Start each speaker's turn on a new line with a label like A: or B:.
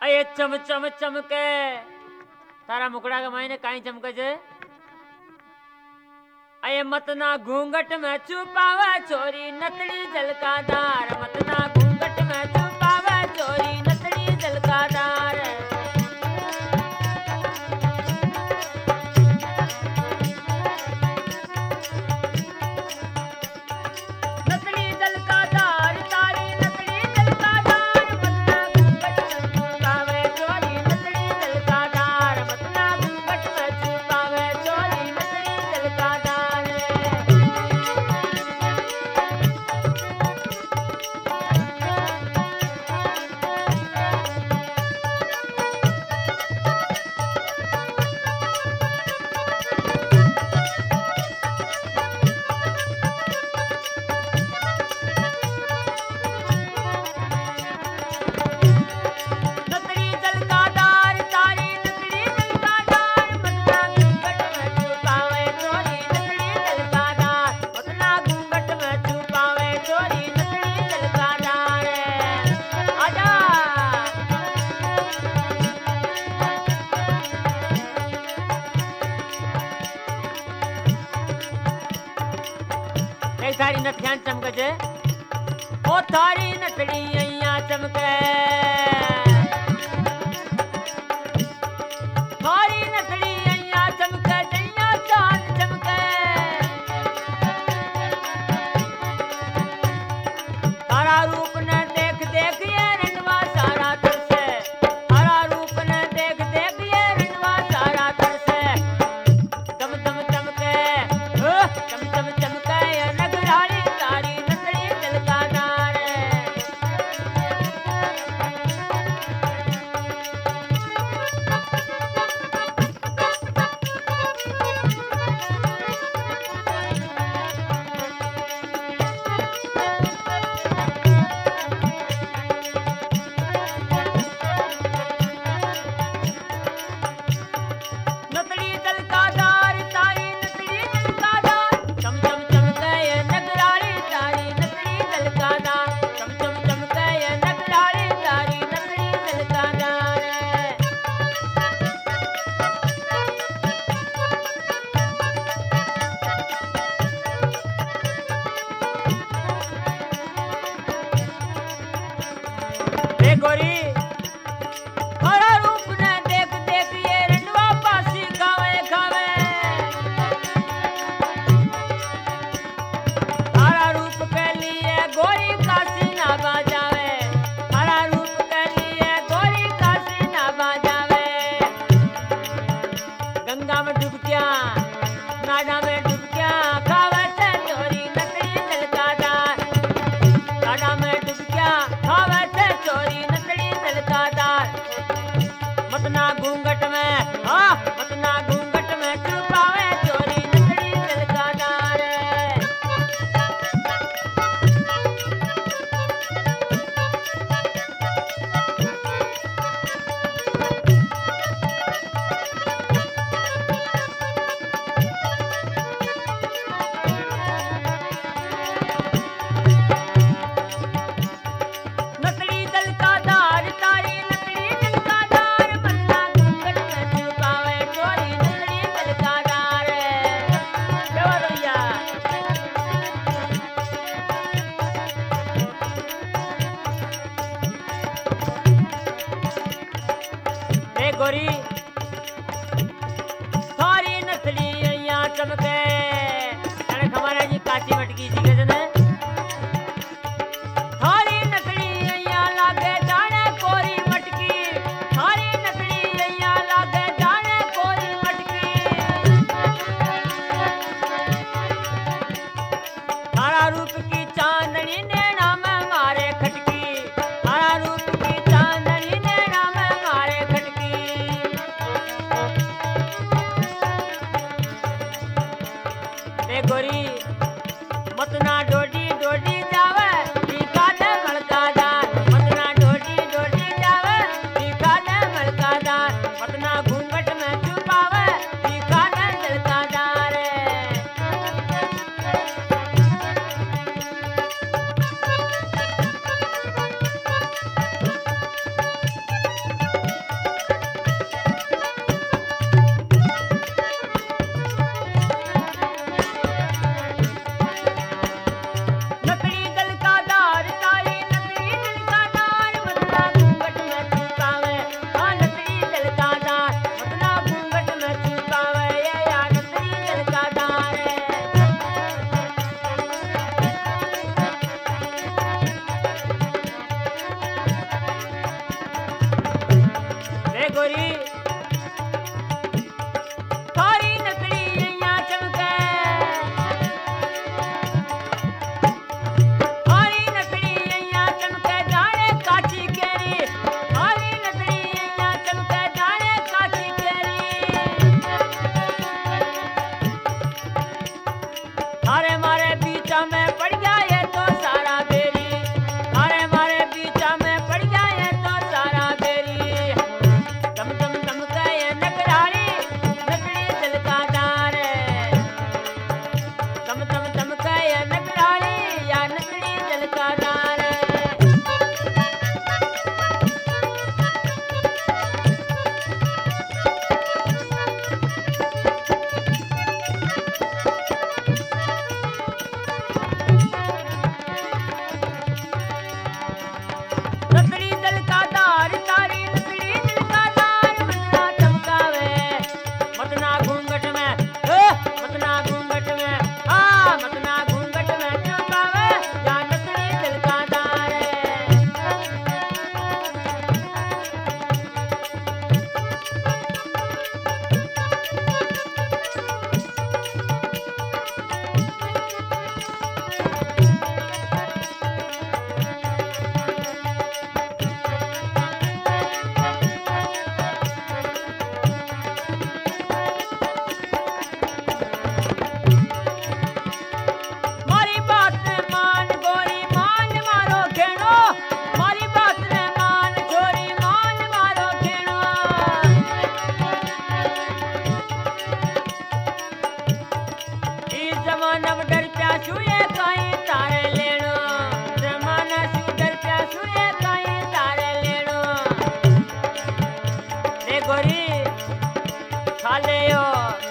A: अये चम चम चमके तारा मुकड़ा के मायने काई चमके जे अये मतना घूंघट में छुपावे चोरी नतड़ी जलकादार मतना घूंघट में छुपावे चोरी नतड़ी जलकादार थारी नथियान चमके जे ओ थारी नथड़ी अइया चमके थारी नथड़ी अइया चमके जइया चांद चमके तारा रूप ने देख देख ये रंडवा सारा तरसे तारा रूप ने देख देख ये रंडवा सारा तरसे दम दम चमके चम चम चमके गोरी हरा रूप ने देख देख ये रंडवा पासी खावे खावे हरा रूप के लिए गोरी काशी ना बाजावे हरा रूप के लिए गोरी काशी ना बाजावे गंगा में डुबकिया नाडा में डुबकिया खावे से चोरी नकली जलकादार नाडा में डुबकिया खावे से चोरी मतना घूंघट में मतना घूंघट में छुपावे चोरी नकली जलकादार नकली जलकादार तारी गोरी थारी नथड़ी अइया चमके अरे खमारा जी काची मटकी जी के जने थारी नथड़ी अइया लागे जाने कोरी मटकी थारी नथड़ी अइया लागे जाने कोरी मटकी थारा रूप की चांदनी नैना में मारे खटकी थारा रूप की चांदनी नैना में मारे खटकी गोरी मतना डोडी डोडी जावे टीका ने मलकादार मतना डोडी डोडी जावे टीका ने मलकादार मतना घूंघट में छुपावे टीका ने जलकादार गोरी थारी नकली यहाँ चमके थारी नकली यहाँ चमके जाने काची केरी थारी नकली यहाँ चमके जाने काची केरी थारे मारे बीचा में पड़ गया ये तो सारा बेरी थारे मारे बीचा में पड़ गया ये तो सारा बेरी दम दम दम का ये नकरारी नकली दिल का दार दम दम दम का ये नकरारी या नकली दिल का दार नकली दिल का दार तारी नकली दिल का दार मतना चमकावे मतना घूंघट में मतना घूंघट में मतना घूंघट में चमकावे या नकली दिल का दार मारी बात ने मान गोरी मान मारो घेणो मारी बात ने मान गोरी मान मारो घेणो इस जमाना में डर प्यासू ये काई तारे लेणो जमाना सू डर प्यासू ये काई तारे लेणो ले गोरी खा ले यो